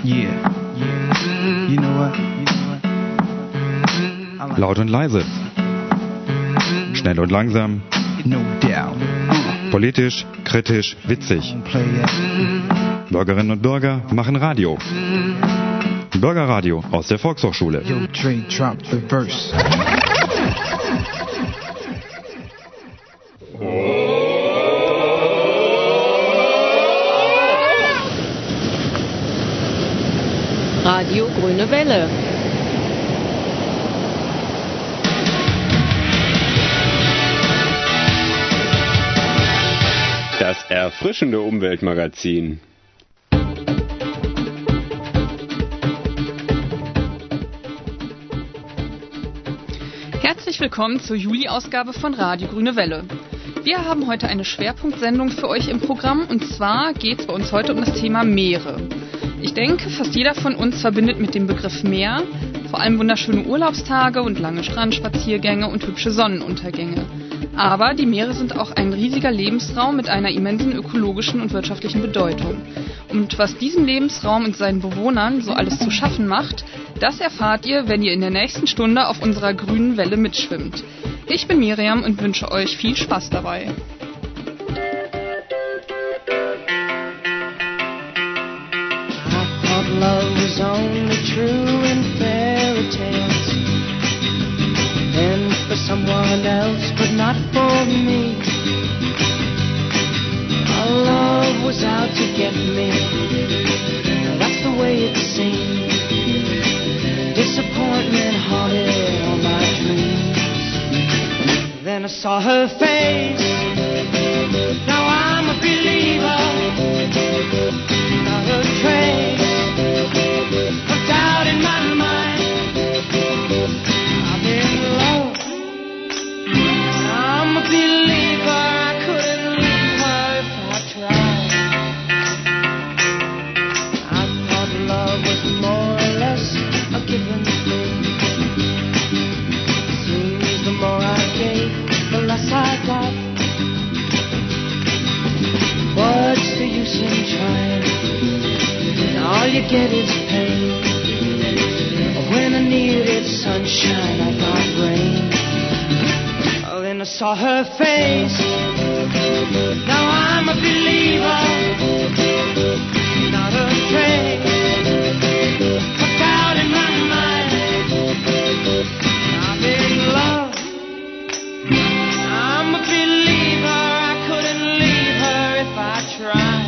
Yeah. You know what? Laut und leise. Schnell und langsam. No doubt. Politisch, kritisch, witzig. Bürgerinnen und Bürger machen Radio. Bürgerradio aus der Volkshochschule. Yo, Dre, drop the verse. Radio Grüne Welle. Das erfrischende Umweltmagazin. Herzlich willkommen zur Juli-Ausgabe von Radio Grüne Welle. Wir haben heute eine Schwerpunktsendung für euch im Programm und zwar geht es bei uns heute um das Thema Meere. Ich denke, fast jeder von uns verbindet mit dem Begriff Meer vor allem wunderschöne Urlaubstage und lange Strandspaziergänge und hübsche Sonnenuntergänge. Aber die Meere sind auch ein riesiger Lebensraum mit einer immensen ökologischen und wirtschaftlichen Bedeutung. Und was diesem Lebensraum und seinen Bewohnern so alles zu schaffen macht, das erfahrt ihr, wenn ihr in der nächsten Stunde auf unserer grünen Welle mitschwimmt. Ich bin Miriam und wünsche euch viel Spaß dabei. Love was only true in fairy tales, and for someone else, but not for me. Our love was out to get me. That's the way it seemed. Disappointment haunted all my dreams. Then I saw her face. Now I'm a believer. Not a trace. All you get is pain. When I needed sunshine, I got rain. Oh, then I saw her face. Now I'm a believer. Not a trace. Put out in my mind. I'm in love. I'm a believer. I couldn't leave her if I tried.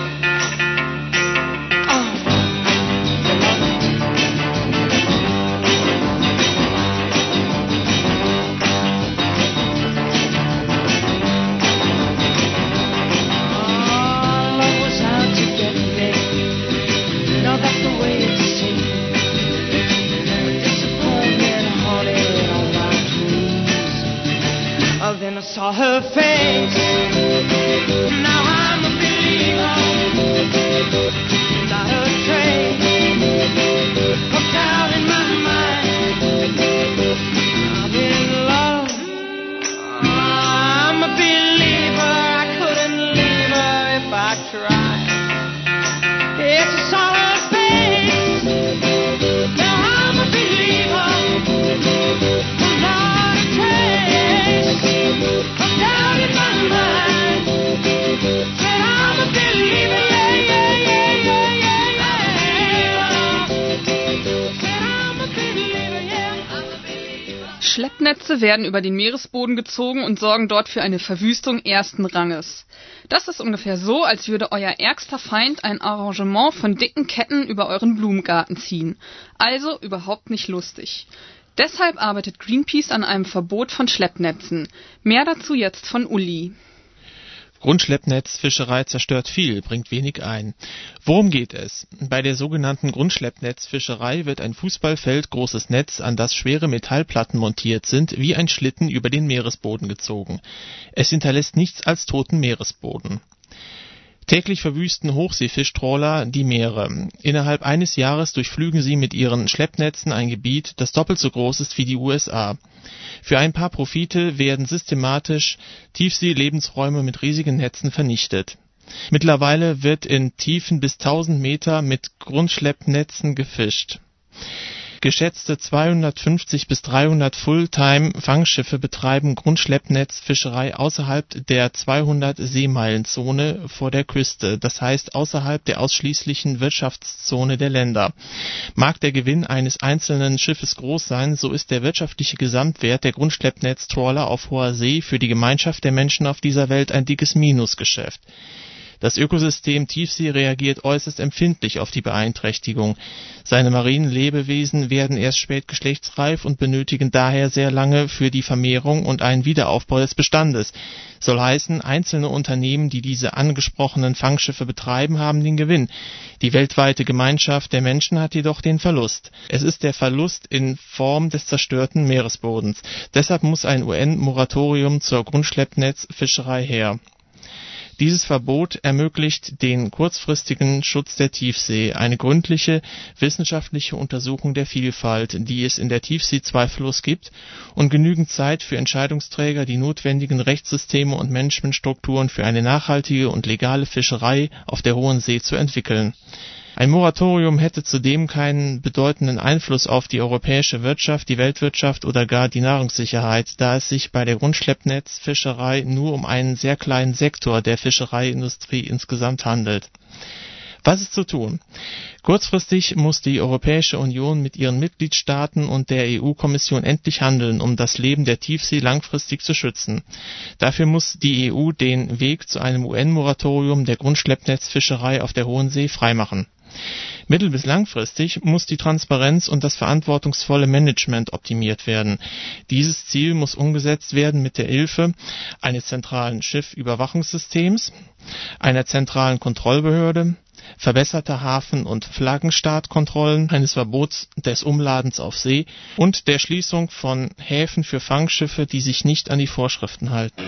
Then I saw her face. Now I'm a believer. Not a trace. Hooked out in my mind. I'm in love. I'm a believer. I couldn't leave her if I tried. Yes, I saw her face. Now I'm a believer. Not a trace. Down in my mind, said I'm a believer, said I'm a believer, Schleppnetze werden über den Meeresboden gezogen und sorgen dort für eine Verwüstung ersten Ranges. Das ist ungefähr so, als würde euer ärgster Feind ein Arrangement von dicken Ketten über euren Blumengarten ziehen. Also überhaupt nicht lustig. Deshalb arbeitet Greenpeace an einem Verbot von Schleppnetzen. Mehr dazu jetzt von Uli. Grundschleppnetzfischerei zerstört viel, bringt wenig ein. Worum geht es? Bei der sogenannten Grundschleppnetzfischerei wird ein Fußballfeld großes Netz, an das schwere Metallplatten montiert sind, wie ein Schlitten über den Meeresboden gezogen. Es hinterlässt nichts als toten Meeresboden. Täglich verwüsten Hochseefischtrawler die Meere. Innerhalb eines Jahres durchflügen sie mit ihren Schleppnetzen ein Gebiet, das doppelt so groß ist wie die USA. Für ein paar Profite werden systematisch Tiefsee-Lebensräume mit riesigen Netzen vernichtet. Mittlerweile wird in Tiefen bis 1000 Meter mit Grundschleppnetzen gefischt. Geschätzte 250 bis 300 Fulltime-Fangschiffe betreiben Grundschleppnetzfischerei außerhalb der 200 Seemeilenzone vor der Küste, das heißt außerhalb der ausschließlichen Wirtschaftszone der Länder. Mag der Gewinn eines einzelnen Schiffes groß sein, so ist der wirtschaftliche Gesamtwert der Grundschleppnetztrawler auf hoher See für die Gemeinschaft der Menschen auf dieser Welt ein dickes Minusgeschäft. Das Ökosystem Tiefsee reagiert äußerst empfindlich auf die Beeinträchtigung. Seine marinen Lebewesen werden erst spät geschlechtsreif und benötigen daher sehr lange für die Vermehrung und einen Wiederaufbau des Bestandes. Soll heißen, einzelne Unternehmen, die diese angesprochenen Fangschiffe betreiben, haben den Gewinn. Die weltweite Gemeinschaft der Menschen hat jedoch den Verlust. Es ist der Verlust in Form des zerstörten Meeresbodens. Deshalb muss ein UN-Moratorium zur Grundschleppnetzfischerei her. Dieses Verbot ermöglicht den kurzfristigen Schutz der Tiefsee, eine gründliche wissenschaftliche Untersuchung der Vielfalt, die es in der Tiefsee zweifellos gibt, und genügend Zeit für Entscheidungsträger, die notwendigen Rechtssysteme und Managementstrukturen für eine nachhaltige und legale Fischerei auf der Hohen See zu entwickeln. Ein Moratorium hätte zudem keinen bedeutenden Einfluss auf die europäische Wirtschaft, die Weltwirtschaft oder gar die Nahrungssicherheit, da es sich bei der Grundschleppnetzfischerei nur um einen sehr kleinen Sektor der Fischereiindustrie insgesamt handelt. Was ist zu tun? Kurzfristig muss die Europäische Union mit ihren Mitgliedstaaten und der EU-Kommission endlich handeln, um das Leben der Tiefsee langfristig zu schützen. Dafür muss die EU den Weg zu einem UN-Moratorium der Grundschleppnetzfischerei auf der Hohen See freimachen. Mittel- bis langfristig muss die Transparenz und das verantwortungsvolle Management optimiert werden. Dieses Ziel muss umgesetzt werden mit der Hilfe eines zentralen Schiffüberwachungssystems, einer zentralen Kontrollbehörde, verbesserter Hafen- und Flaggenstartkontrollen, eines Verbots des Umladens auf See und der Schließung von Häfen für Fangschiffe, die sich nicht an die Vorschriften halten.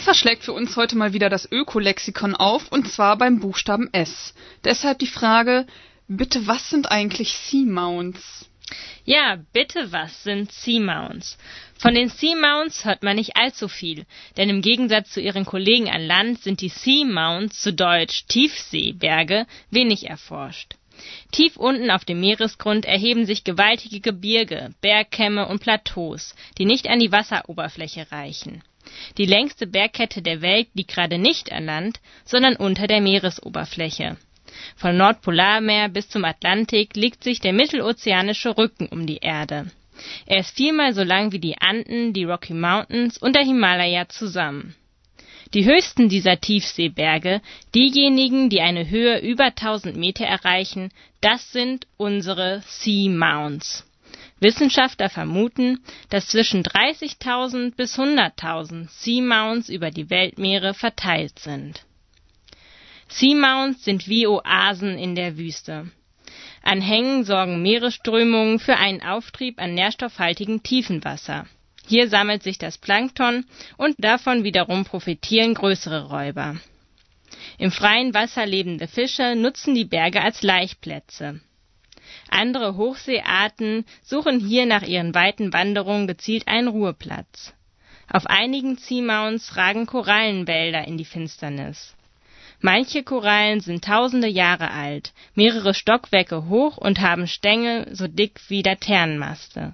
Eva schlägt für uns heute mal wieder das Ökolexikon auf, und zwar beim Buchstaben S. Deshalb die Frage, bitte, was sind eigentlich Seamounts? Ja, bitte, was sind Seamounts? Von den Seamounts hört man nicht allzu viel, denn im Gegensatz zu ihren Kollegen an Land sind die Seamounts, zu Deutsch Tiefseeberge, wenig erforscht. Tief unten auf dem Meeresgrund erheben sich gewaltige Gebirge, Bergkämme und Plateaus, die nicht an die Wasseroberfläche reichen. Die längste Bergkette der Welt liegt gerade nicht an Land, sondern unter der Meeresoberfläche. Von Nordpolarmeer bis zum Atlantik legt sich der mittelozeanische Rücken um die Erde. Er ist 4-mal so lang wie die Anden, die Rocky Mountains und der Himalaya zusammen. Die höchsten dieser Tiefseeberge, diejenigen, die eine Höhe über 1000 Meter erreichen, das sind unsere Seamounts. Wissenschaftler vermuten, dass zwischen 30.000 bis 100.000 Seamounts über die Weltmeere verteilt sind. Seamounts sind wie Oasen in der Wüste. An Hängen sorgen Meeresströmungen für einen Auftrieb an nährstoffhaltigem Tiefenwasser. Hier sammelt sich das Plankton und davon wiederum profitieren größere Räuber. Im freien Wasser lebende Fische nutzen die Berge als Laichplätze. Andere Hochseearten suchen hier nach ihren weiten Wanderungen gezielt einen Ruheplatz. Auf einigen Seamounts ragen Korallenwälder in die Finsternis. Manche Korallen sind tausende Jahre alt, mehrere Stockwerke hoch und haben Stängel so dick wie Laternenmaste.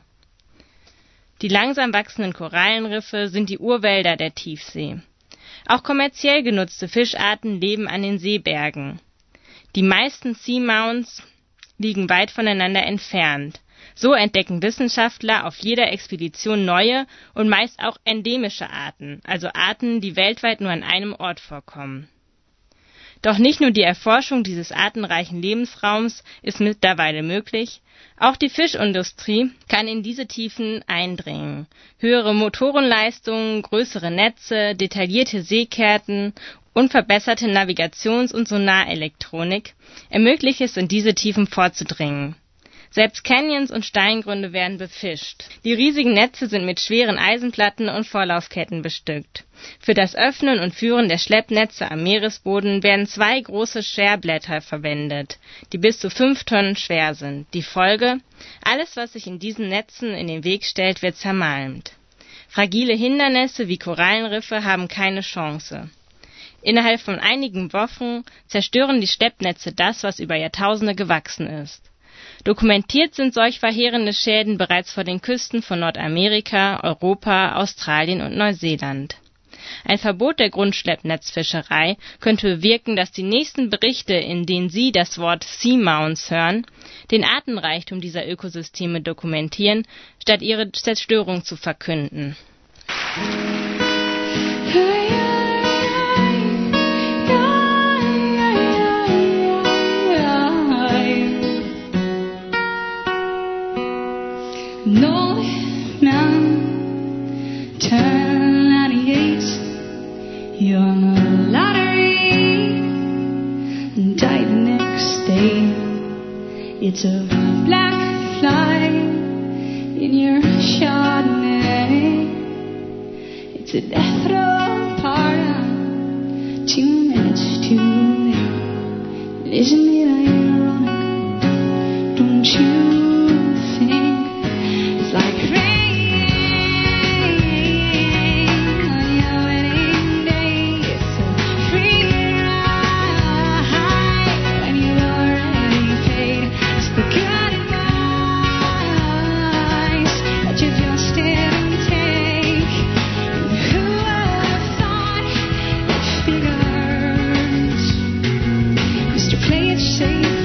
Die langsam wachsenden Korallenriffe sind die Urwälder der Tiefsee. Auch kommerziell genutzte Fischarten leben an den Seebergen. Die meisten Seamounts liegen weit voneinander entfernt. So entdecken Wissenschaftler auf jeder Expedition neue und meist auch endemische Arten, also Arten, die weltweit nur an einem Ort vorkommen. Doch nicht nur die Erforschung dieses artenreichen Lebensraums ist mittlerweile möglich, auch die Fischindustrie kann in diese Tiefen eindringen. Höhere Motorenleistungen, größere Netze, detaillierte Seekarten und verbesserte Navigations- und Sonarelektronik ermöglichen es, in diese Tiefen vorzudringen. Selbst Canyons und Steingründe werden befischt. Die riesigen Netze sind mit schweren Eisenplatten und Vorlaufketten bestückt. Für das Öffnen und Führen der Schleppnetze am Meeresboden werden 2 große Scherblätter verwendet, die bis zu 5 Tonnen schwer sind. Die Folge? Alles, was sich in diesen Netzen in den Weg stellt, wird zermalmt. Fragile Hindernisse wie Korallenriffe haben keine Chance. Innerhalb von einigen Wochen zerstören die Schleppnetze das, was über Jahrtausende gewachsen ist. Dokumentiert sind solch verheerende Schäden bereits vor den Küsten von Nordamerika, Europa, Australien und Neuseeland. Ein Verbot der Grundschleppnetzfischerei könnte bewirken, dass die nächsten Berichte, in denen Sie das Wort Seamounts hören, den Artenreichtum dieser Ökosysteme dokumentieren, statt ihre Zerstörung zu verkünden. You're on a lottery, die the next day. It's a black fly in your Chardonnay. It's a death row pardon, 2 minutes too late. Isn't it ironic? Don't you think it's like rain? Play it safe.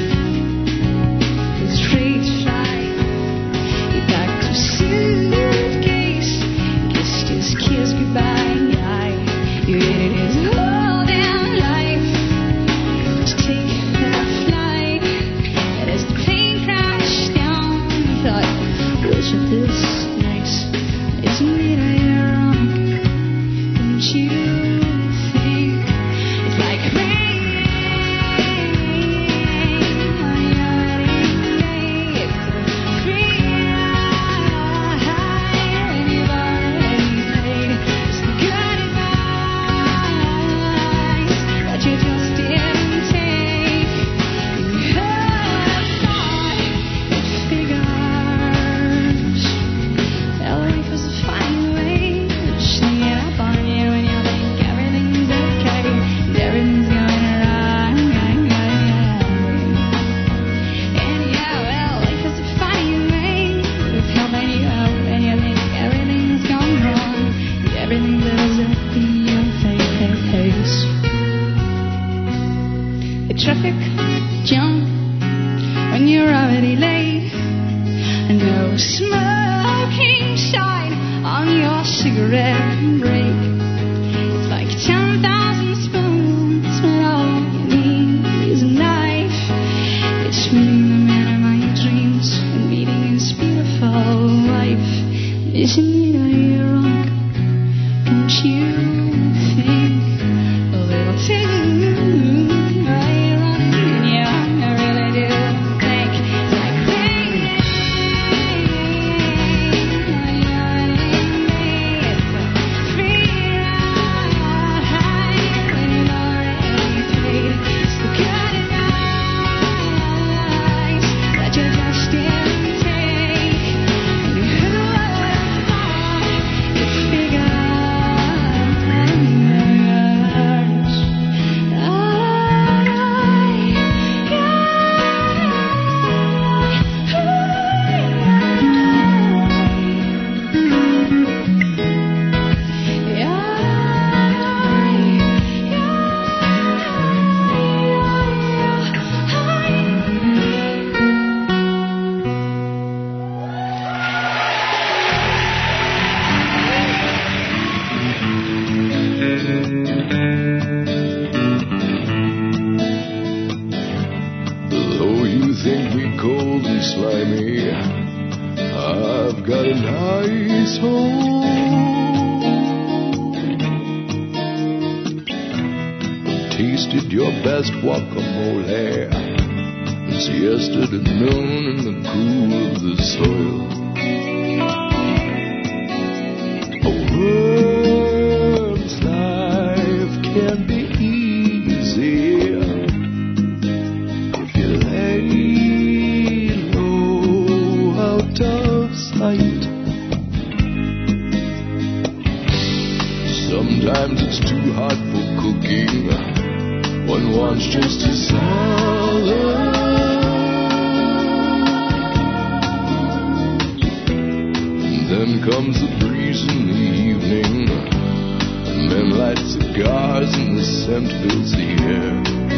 traffic jam when you're already late, and no smoking sign on your cigarette break. It's like 10,000 spoons, but all you need is a knife. It's meeting the man of my dreams and meeting his beautiful wife. Isn't it ironic? Don't you think a little too ironic? Yeah, I really do think it's like tasted your best guacamole. It's yesterday noon in the cool of the soil. A worm's life can be easy if you lay low out of sight. Sometimes it's too hot for cooking. One wants just a salad. And then comes the breeze in the evening, and men light cigars and the scent fills the air.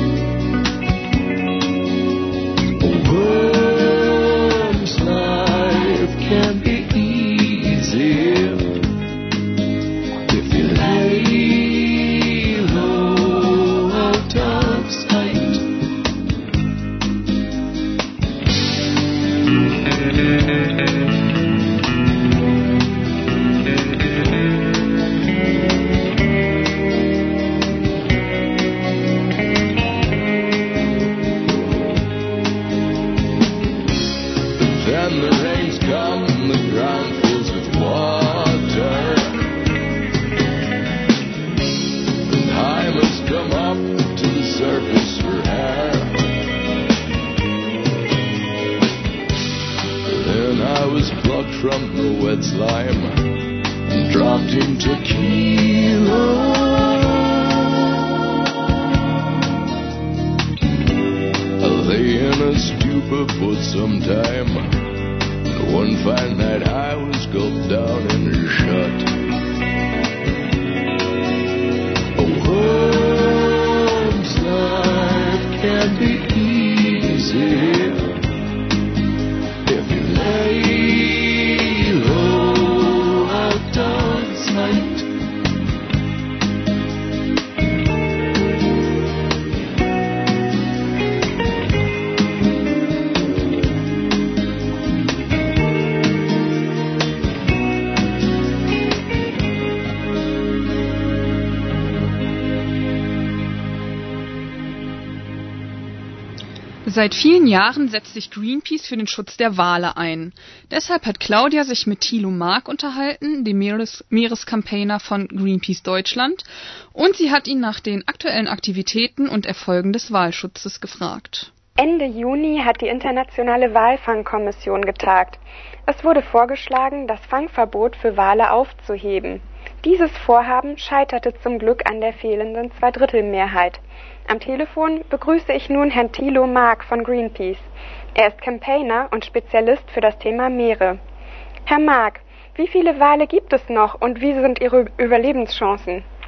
A worm's life can be easy if you lay low out of sight. Then the rains come and the ground fills with water, and I must come up to the surface for air. Then I was plucked from the wet slime and dropped into tequila. I lay in a stupor for some time. One fine night I was gulped down and shut. A worm's life can be easy if you lay low out of sight. Seit vielen Jahren setzt sich Greenpeace für den Schutz der Wale ein. Deshalb hat Claudia sich mit Thilo Mark unterhalten, dem Meerescampaigner von Greenpeace Deutschland, und sie hat ihn nach den aktuellen Aktivitäten und Erfolgen des Walschutzes gefragt. Ende Juni hat die Internationale Walfangkommission getagt. Es wurde vorgeschlagen, das Fangverbot für Wale aufzuheben. Dieses Vorhaben scheiterte zum Glück an der fehlenden Zweidrittelmehrheit. Am Telefon begrüße ich nun Herrn Thilo Mark von Greenpeace. Er ist Campaigner und Spezialist für das Thema Meere. Herr Mark, wie viele Wale gibt es noch und wie sind Ihre Überlebenschancen?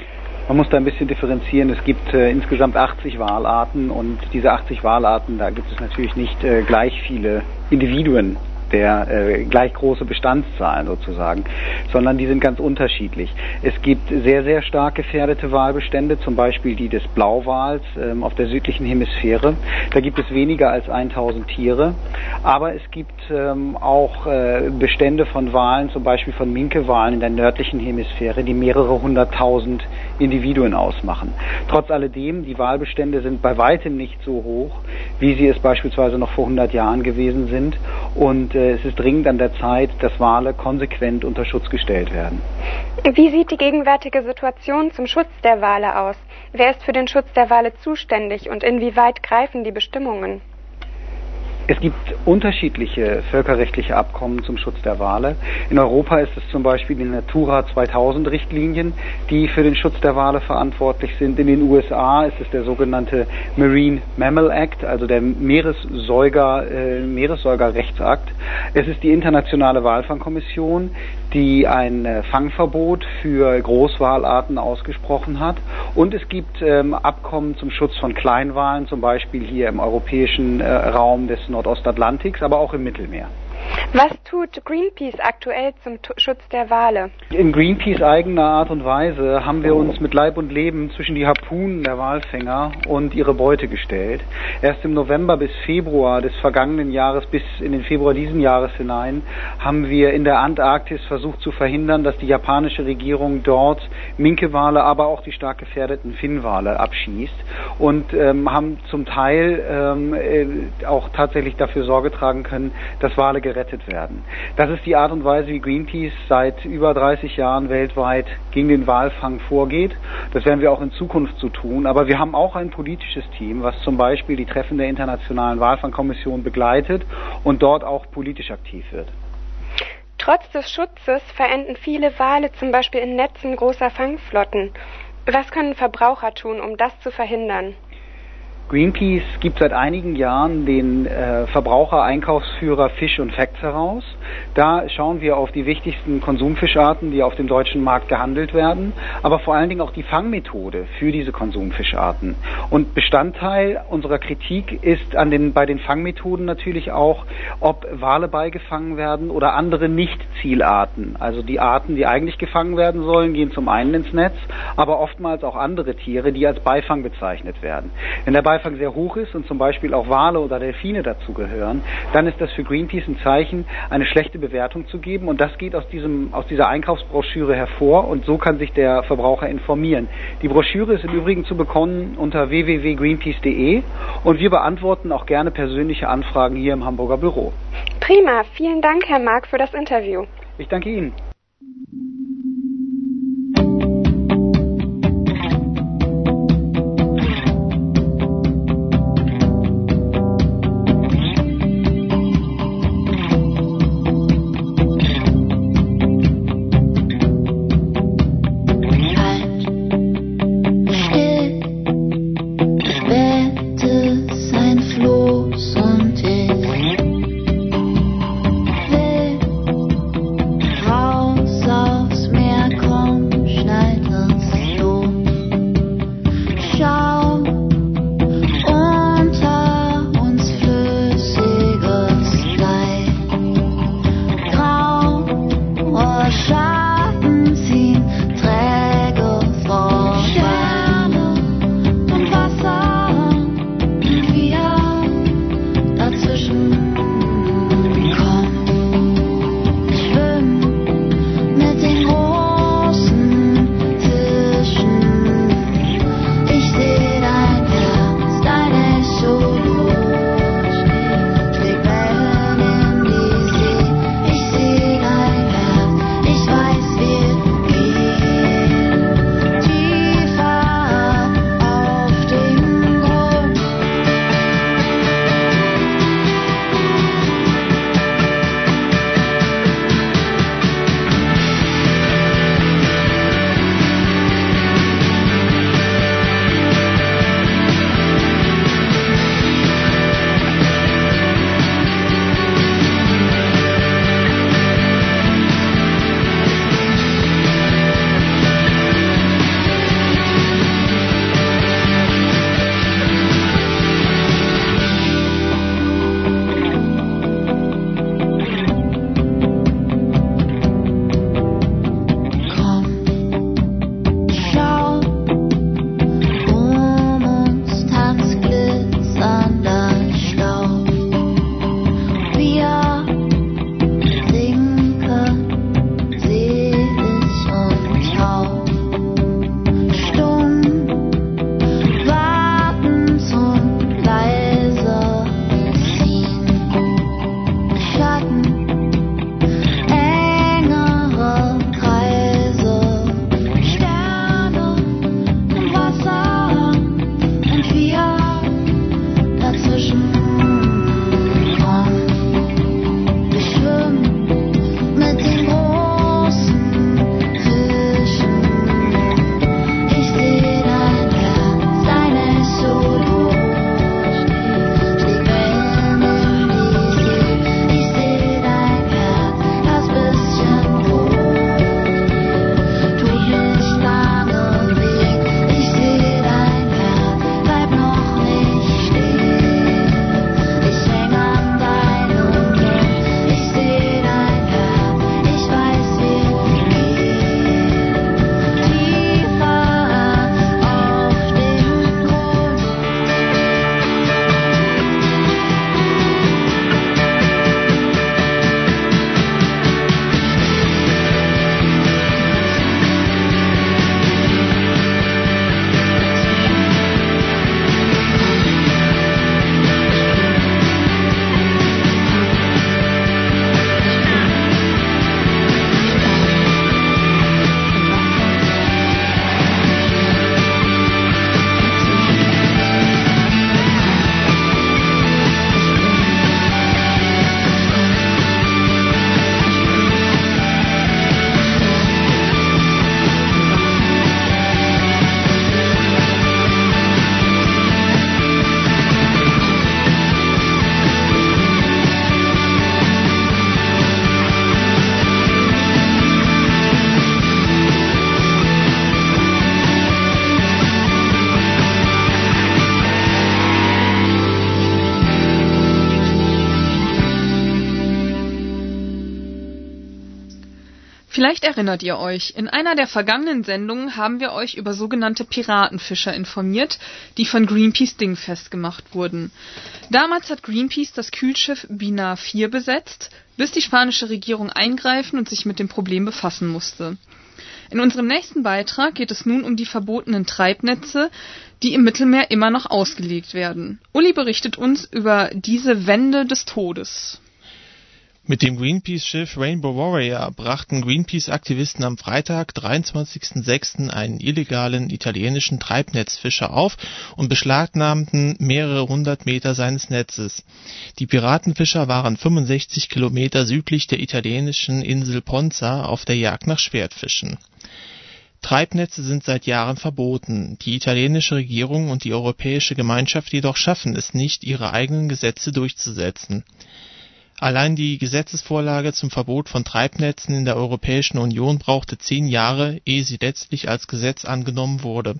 Man muss da ein bisschen differenzieren. Es gibt insgesamt 80 Walarten und diese 80 Walarten, da gibt es natürlich nicht gleich viele Individuen der gleich große Bestandszahlen sozusagen, sondern die sind ganz unterschiedlich. Es gibt sehr, sehr stark gefährdete Walbestände, zum Beispiel die des Blauwals auf der südlichen Hemisphäre. Da gibt es weniger als 1000 Tiere, aber es gibt auch Bestände von Walen, zum Beispiel von Minkewalen in der nördlichen Hemisphäre, die mehrere 100.000 Individuen ausmachen. Trotz alledem, die Walbestände sind bei weitem nicht so hoch, wie sie es beispielsweise noch vor 100 Jahren gewesen sind, und es ist dringend an der Zeit, dass Wale konsequent unter Schutz gestellt werden. Wie sieht die gegenwärtige Situation zum Schutz der Wale aus? Wer ist für den Schutz der Wale zuständig und inwieweit greifen die Bestimmungen? Es gibt unterschiedliche völkerrechtliche Abkommen zum Schutz der Wale. In Europa ist es zum Beispiel die Natura 2000 Richtlinien, die für den Schutz der Wale verantwortlich sind. In den USA ist es der sogenannte Marine Mammal Act, also der Meeressäugerrechtsakt. Es ist die Internationale Walfangkommission, die ein Fangverbot für Großwalarten ausgesprochen hat. Und es gibt Abkommen zum Schutz von Kleinwalen, zum Beispiel hier im europäischen Raum des Nordostatlantiks, aber auch im Mittelmeer. Was tut Greenpeace aktuell zum Schutz der Wale? In Greenpeace eigener Art und Weise haben wir uns mit Leib und Leben zwischen die Harpunen der Walfänger und ihre Beute gestellt. Erst im November bis Februar des vergangenen Jahres, bis in den Februar diesen Jahres hinein, haben wir in der Antarktis versucht zu verhindern, dass die japanische Regierung dort Minkewale, aber auch die stark gefährdeten Finnwale abschießt, und haben zum Teil auch tatsächlich dafür Sorge tragen können, dass Wale gerettet werden. Das ist die Art und Weise, wie Greenpeace seit über 30 Jahren weltweit gegen den Walfang vorgeht. Das werden wir auch in Zukunft so tun. Aber wir haben auch ein politisches Team, was zum Beispiel die Treffen der Internationalen Walfangkommission begleitet und dort auch politisch aktiv wird. Trotz des Schutzes verenden viele Wale zum Beispiel in Netzen großer Fangflotten. Was können Verbraucher tun, um das zu verhindern? Greenpeace gibt seit einigen Jahren den Verbraucher-Einkaufsführer Fish und Facts heraus. Da schauen wir auf die wichtigsten Konsumfischarten, die auf dem deutschen Markt gehandelt werden, aber vor allen Dingen auch die Fangmethode für diese Konsumfischarten. Und Bestandteil unserer Kritik ist bei den Fangmethoden natürlich auch, ob Wale beigefangen werden oder andere Nicht-Zielarten. Also die Arten, die eigentlich gefangen werden sollen, gehen zum einen ins Netz, aber oftmals auch andere Tiere, die als Beifang bezeichnet werden. Wenn der Beifang sehr hoch ist und zum Beispiel auch Wale oder Delfine dazu gehören, dann ist das für Greenpeace ein Zeichen, eine schlechte Bewertung zu geben, und das geht aus dieser Einkaufsbroschüre hervor, und so kann sich der Verbraucher informieren. Die Broschüre ist im Übrigen zu bekommen unter www.greenpeace.de, und wir beantworten auch gerne persönliche Anfragen hier im Hamburger Büro. Prima, vielen Dank, Herr Mark, für das Interview. Ich danke Ihnen. How Vielleicht erinnert ihr euch, in einer der vergangenen Sendungen haben wir euch über sogenannte Piratenfischer informiert, die von Greenpeace dingfest gemacht wurden. Damals hat Greenpeace das Kühlschiff Binar 4 besetzt, bis die spanische Regierung eingreifen und sich mit dem Problem befassen musste. In unserem nächsten Beitrag geht es nun um die verbotenen Treibnetze, die im Mittelmeer immer noch ausgelegt werden. Uli berichtet uns über diese Wände des Todes. Mit dem Greenpeace-Schiff Rainbow Warrior brachten Greenpeace-Aktivisten am Freitag, 23.06. einen illegalen italienischen Treibnetzfischer auf und beschlagnahmten mehrere hundert Meter seines Netzes. Die Piratenfischer waren 65 Kilometer südlich der italienischen Insel Ponza auf der Jagd nach Schwertfischen. Treibnetze sind seit Jahren verboten. Die italienische Regierung und die Europäische Gemeinschaft jedoch schaffen es nicht, ihre eigenen Gesetze durchzusetzen. Allein die Gesetzesvorlage zum Verbot von Treibnetzen in der Europäischen Union brauchte 10 Jahre, ehe sie letztlich als Gesetz angenommen wurde.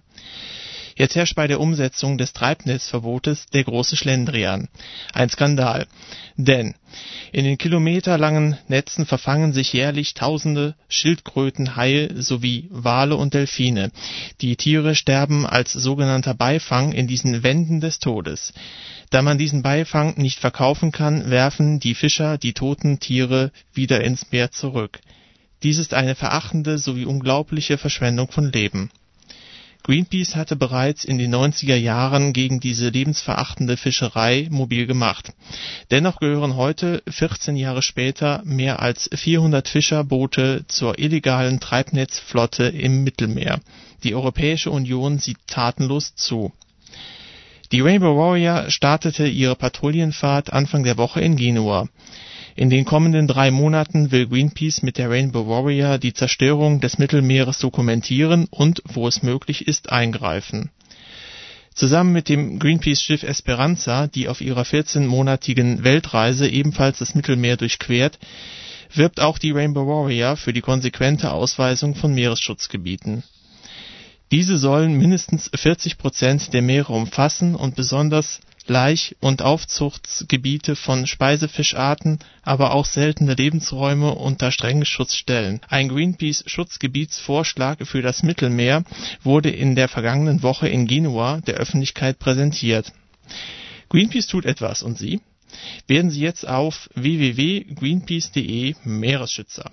Jetzt herrscht bei der Umsetzung des Treibnetzverbotes der große Schlendrian. Ein Skandal. Denn in den kilometerlangen Netzen verfangen sich jährlich Tausende Schildkröten, Haie sowie Wale und Delfine. Die Tiere sterben als sogenannter Beifang in diesen Wänden des Todes. Da man diesen Beifang nicht verkaufen kann, werfen die Fischer die toten Tiere wieder ins Meer zurück. Dies ist eine verachtende sowie unglaubliche Verschwendung von Leben. Greenpeace hatte bereits in den 90er Jahren gegen diese lebensverachtende Fischerei mobil gemacht. Dennoch gehören heute, 14 Jahre später, mehr als 400 Fischerboote zur illegalen Treibnetzflotte im Mittelmeer. Die Europäische Union sieht tatenlos zu. Die Rainbow Warrior startete ihre Patrouillenfahrt Anfang der Woche in Genua. In den kommenden 3 Monaten will Greenpeace mit der Rainbow Warrior die Zerstörung des Mittelmeeres dokumentieren und, wo es möglich ist, eingreifen. Zusammen mit dem Greenpeace-Schiff Esperanza, die auf ihrer 14-monatigen Weltreise ebenfalls das Mittelmeer durchquert, wirbt auch die Rainbow Warrior für die konsequente Ausweisung von Meeresschutzgebieten. Diese sollen mindestens 40% der Meere umfassen und besonders Laich- und Aufzuchtsgebiete von Speisefischarten, aber auch seltene Lebensräume unter strengen Schutz stellen. Ein Greenpeace-Schutzgebietsvorschlag für das Mittelmeer wurde in der vergangenen Woche in Genua der Öffentlichkeit präsentiert. Greenpeace tut etwas, und Sie? Werden Sie jetzt auf www.greenpeace.de Meeresschützer.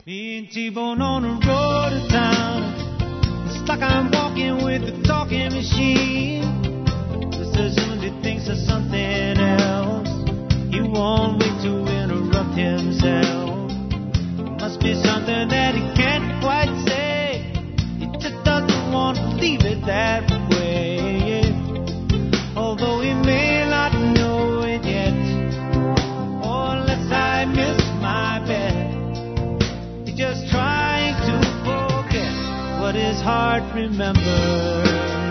It's like I'm walking with a talking machine. Mr. Zundi thinks of something else. He won't wait to interrupt himself. It must be something that he can't quite say. He just doesn't want to leave it that way. Although he may not know it yet. Or unless I miss my bet. He's just trying to forget what his heart remembers.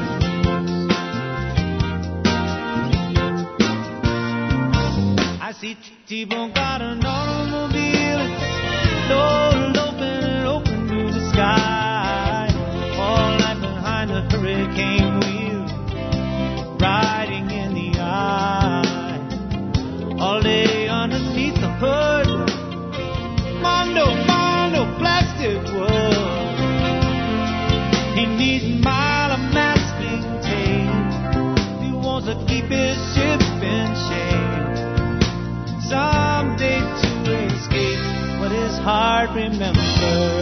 I see T-Bone got an automobile. It's loaded open to the sky. All night behind the hurricane wheel, riding in the eye. All day underneath the hood, Mondo, plastic wood. He needs a mile of masking tape. He wants to keep his ship in shape. Someday to escape what his heart remembers.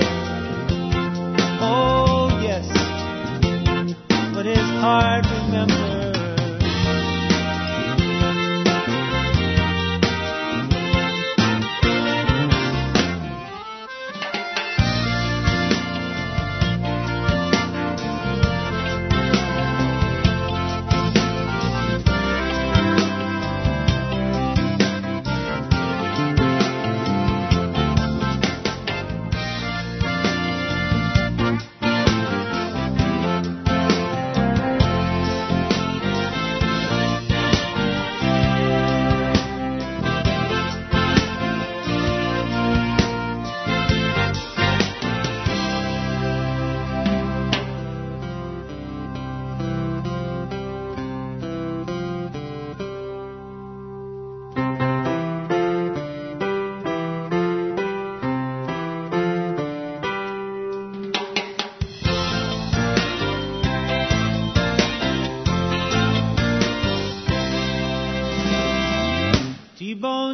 Oh yes, what his heart remembers.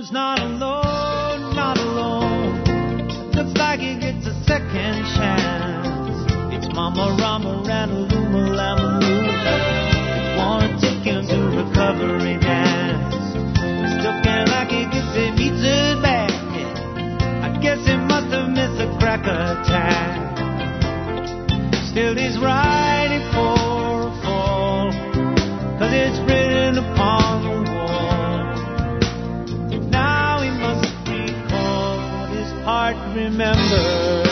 Mo's not alone, not alone. Looks like he gets a second chance. It's Mama Rama and Luma Lama Luma. They wanna take him to recovery dance. He's looking like he gets it, beats it back. I guess he must have missed a crack attack. Still he's ready for a fall, 'cause it's written upon the wall. Now he must recall what his heart remembers.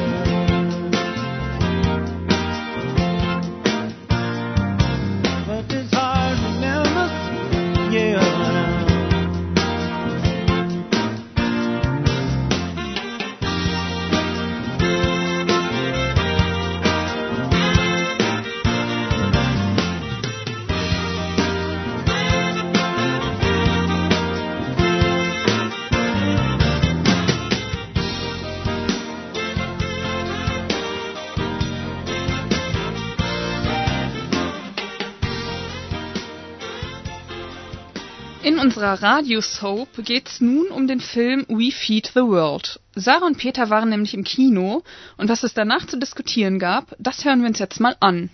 But his heart remembers, yeah. In unserer Radio-Soap geht's nun um den Film We Feed the World. Sarah und Peter waren nämlich im Kino und was es danach zu diskutieren gab, das hören wir uns jetzt mal an.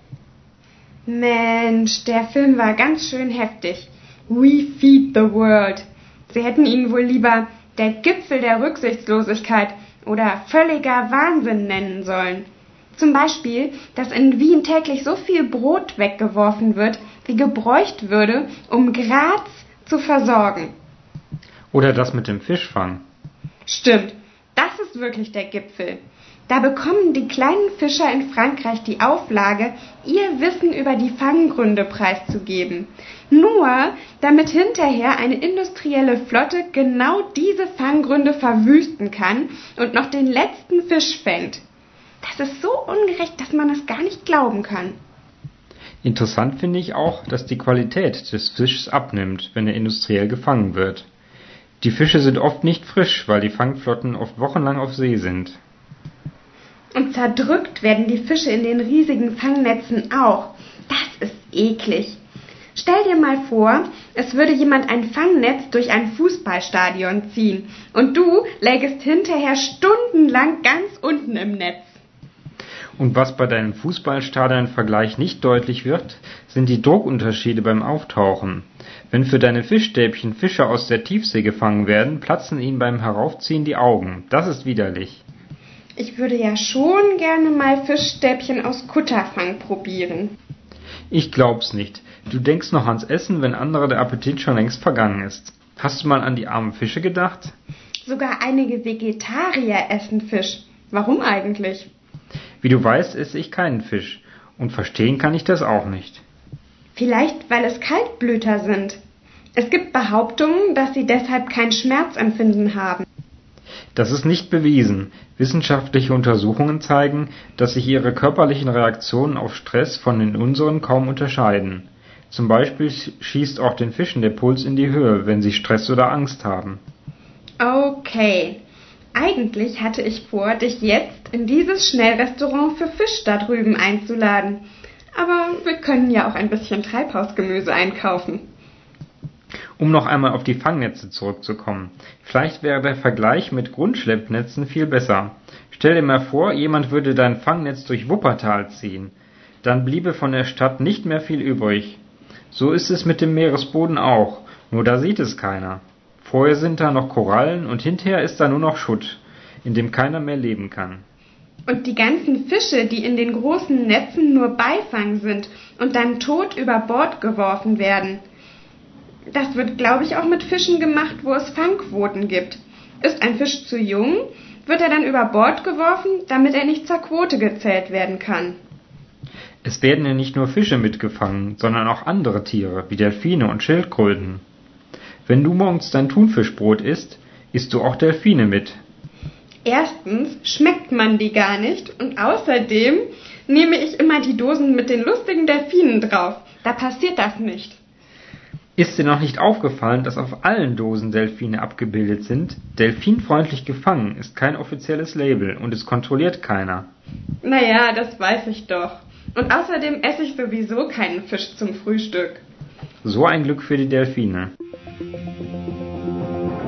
Mensch, der Film war ganz schön heftig. We Feed the World. Sie hätten ihn wohl lieber der Gipfel der Rücksichtslosigkeit oder völliger Wahnsinn nennen sollen. Zum Beispiel, dass in Wien täglich so viel Brot weggeworfen wird, wie gebräucht würde, um Graz zu versorgen. Oder das mit dem Fischfang. Stimmt, das ist wirklich der Gipfel. Da bekommen die kleinen Fischer in Frankreich die Auflage, ihr Wissen über die Fanggründe preiszugeben. Nur, damit hinterher eine industrielle Flotte genau diese Fanggründe verwüsten kann und noch den letzten Fisch fängt. Das ist so ungerecht, dass man es gar nicht glauben kann. Interessant finde ich auch, dass die Qualität des Fischs abnimmt, wenn er industriell gefangen wird. Die Fische sind oft nicht frisch, weil die Fangflotten oft wochenlang auf See sind. Und zerdrückt werden die Fische in den riesigen Fangnetzen auch. Das ist eklig. Stell dir mal vor, es würde jemand ein Fangnetz durch ein Fußballstadion ziehen und du lägest hinterher stundenlang ganz unten im Netz. Und was bei deinem Fußballstadion-Vergleich nicht deutlich wird, sind die Druckunterschiede beim Auftauchen. Wenn für deine Fischstäbchen Fische aus der Tiefsee gefangen werden, platzen ihnen beim Heraufziehen die Augen. Das ist widerlich. Ich würde ja schon gerne mal Fischstäbchen aus Kutterfang probieren. Ich glaub's nicht. Du denkst noch ans Essen, wenn andere der Appetit schon längst vergangen ist. Hast du mal an die armen Fische gedacht? Sogar einige Vegetarier essen Fisch. Warum eigentlich? Wie du weißt, esse ich keinen Fisch. Und verstehen kann ich das auch nicht. Vielleicht, weil es Kaltblüter sind. Es gibt Behauptungen, dass sie deshalb kein Schmerzempfinden haben. Das ist nicht bewiesen. Wissenschaftliche Untersuchungen zeigen, dass sich ihre körperlichen Reaktionen auf Stress von den unseren kaum unterscheiden. Zum Beispiel schießt auch den Fischen der Puls in die Höhe, wenn sie Stress oder Angst haben. Okay. Eigentlich hatte ich vor, dich jetzt in dieses Schnellrestaurant für Fisch da drüben einzuladen. Aber wir können ja auch ein bisschen Treibhausgemüse einkaufen. Um noch einmal auf die Fangnetze zurückzukommen. Vielleicht wäre der Vergleich mit Grundschleppnetzen viel besser. Stell dir mal vor, jemand würde dein Fangnetz durch Wuppertal ziehen. Dann bliebe von der Stadt nicht mehr viel übrig. So ist es mit dem Meeresboden auch, nur da sieht es keiner. Vorher sind da noch Korallen und hinterher ist da nur noch Schutt, in dem keiner mehr leben kann. Und die ganzen Fische, die in den großen Netzen nur Beifang sind und dann tot über Bord geworfen werden. Das wird, glaube ich, auch mit Fischen gemacht, wo es Fangquoten gibt. Ist ein Fisch zu jung, wird er dann über Bord geworfen, damit er nicht zur Quote gezählt werden kann. Es werden ja nicht nur Fische mitgefangen, sondern auch andere Tiere, wie Delfine und Schildkröten. Wenn du morgens dein Thunfischbrot isst, isst du auch Delfine mit. Erstens schmeckt man die gar nicht und außerdem nehme ich immer die Dosen mit den lustigen Delfinen drauf. Da passiert das nicht. Ist dir noch nicht aufgefallen, dass auf allen Dosen Delfine abgebildet sind? Delfinfreundlich gefangen ist kein offizielles Label und es kontrolliert keiner. Naja, das weiß ich doch. Und außerdem esse ich sowieso keinen Fisch zum Frühstück. So ein Glück für die Delfine.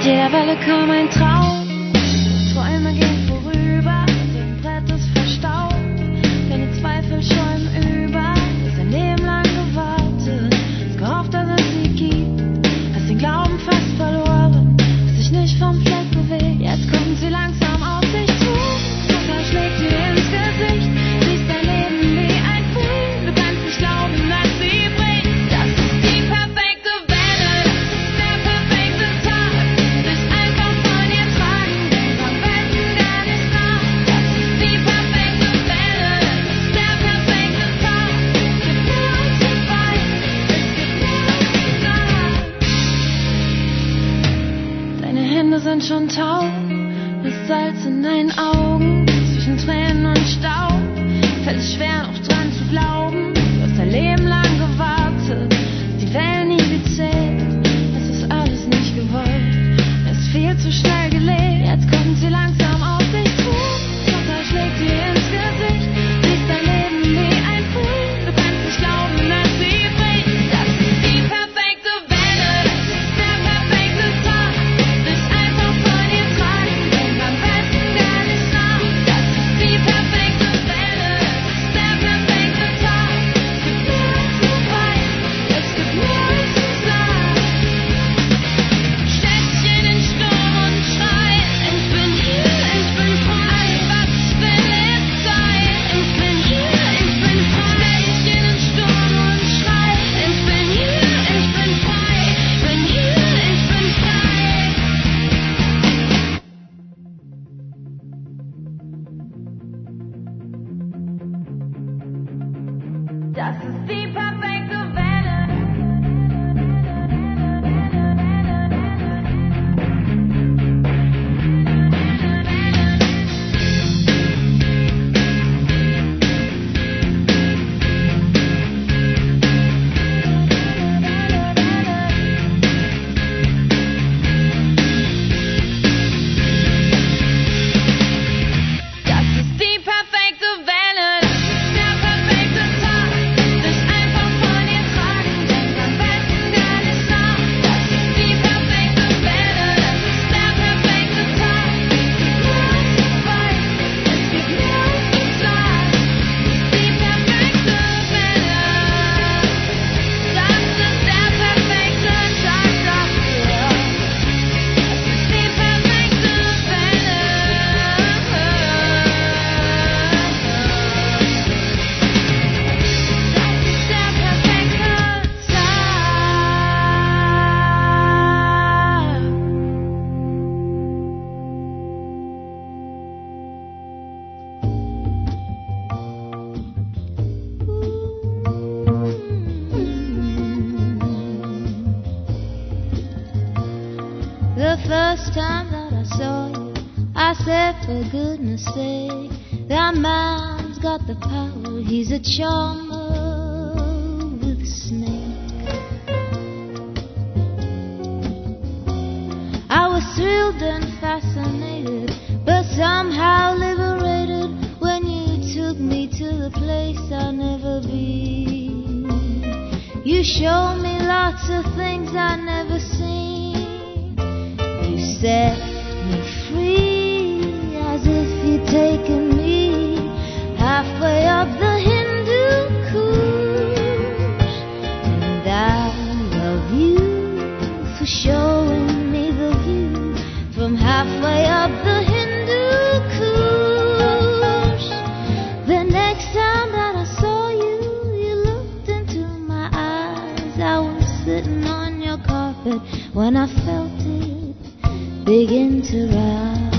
Und jeder Welle kam ein Traum. Träume gehen vorüber, dein Brett ist verstaubt. Deine Zweifel schäumen über, du hast dein Leben lang gewartet. Hast gehofft, dass es sie gibt, hast den Glauben fast verloren, hast dich nicht vom Fleck bewegt. Jetzt kommt sie langsam auf dich zu, Wasser schlägt dir ins Gesicht. Siehst dein Leben wie ein Pool, du kannst nicht glauben, dass sie bricht. Das ist die perfekte Welle, das ist der perfekte Tag. Dich einfach von ihr tragen, denk am besten gar nicht nach. Das ist die perfekte Welle, das ist der perfekte Tag. Es gibt nur uns zu zweit, es gibt nur uns zu sagen. Deine Hände sind schon taub, das Salz in deinen Augen, zwischen Tränen und Staub. Fällt es schwer noch dran zu glauben, du hast dein Leben lang gewartet, hast die Wellen nie gezählt, es ist alles nicht gewollt, es ist viel zu schnell gelebt. Jetzt kommt sie langsam auf dich zu, Wasser schlägt dir ins Gesicht. Siehst dein Leben wie ein Pool, du kannst nicht glauben, dass sie bricht. Das ist die perfekte Welle, das ist der perfekte Tag. Dich einfach von ihr tragen, denk am besten gar nicht nach. Das ist die perfekte Welle, das ist der perfekte Tag. Es gibt nur uns zu weit, es gibt nur uns zu sagen. Schätzchen in Sturm und Schrei, ich bin hier, ich bin frei. Was ich will ist sein, ich bin hier, ich bin frei. Schätzchen in Sturm und Schrei, ich bin hier, ich bin frei. Bin hier, ich bin frei. Das ist die perfekte Welle. Das ist die perfekte Welle, das ist der perfekte Tag. Dich einfach von ihr tragen, denk am besten gar nicht nach. Das ist die perfekte Welle, das ist der perfekte Tag. Es gibt nur uns zu zweit, es gibt nur uns zu sagen. Die perfekte Welle, das ist der perfekte Tag dafür. Es ist die perfekte Welle. Das ist der perfekte Tag. The first time that I saw you, I said, for goodness sake, that man's got the power. He's a charmer with a snake. I was thrilled and fascinated, but somehow liberated when you took me to the place I've never been. You showed me lots of things I'd never seen. You set me free as if you'd taken me halfway up the Hindu Kush. And I love you for showing me the view from halfway up the Hindu Kush. The next time that I saw you, you looked into my eyes. I was sitting on your carpet when I felt it begin to rise.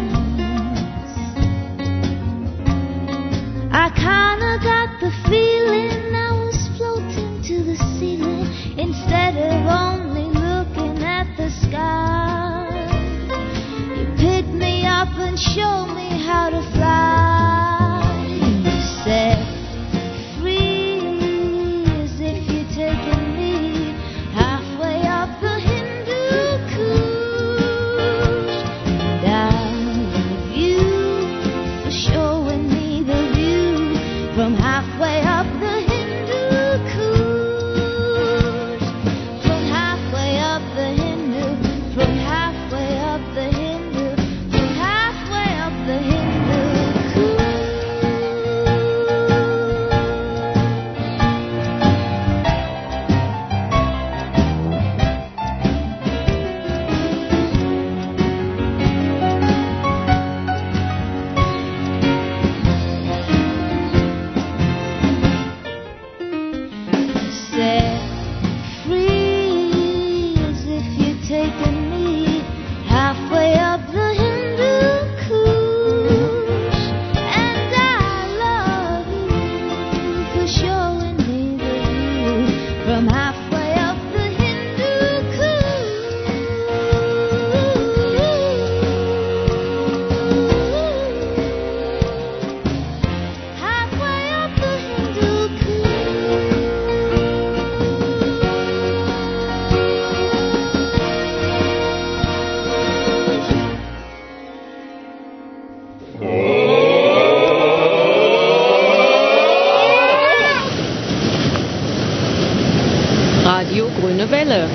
I kinda got the feeling I was floating to the ceiling instead of only looking at the sky. You picked me up and showed me how to fly. You set me free as if you'd taken me halfway up the Hindu Kush. And I love you for showing me the view from halfway up the Hindu Grüne Welle.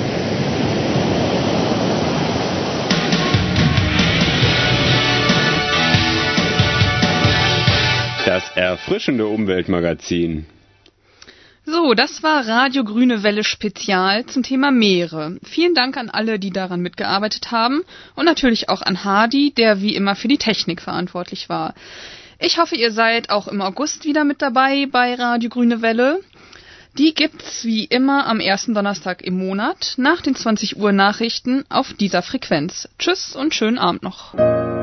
Das erfrischende Umweltmagazin. So, das war Radio Grüne Welle Spezial zum Thema Meere. Vielen Dank an alle, die daran mitgearbeitet haben und natürlich auch an Hardy, der wie immer für die Technik verantwortlich war. Ich hoffe, ihr seid auch im August wieder mit dabei bei Radio Grüne Welle. Die gibt's wie immer am ersten Donnerstag im Monat nach den 20 Uhr Nachrichten auf dieser Frequenz. Tschüss und schönen Abend noch.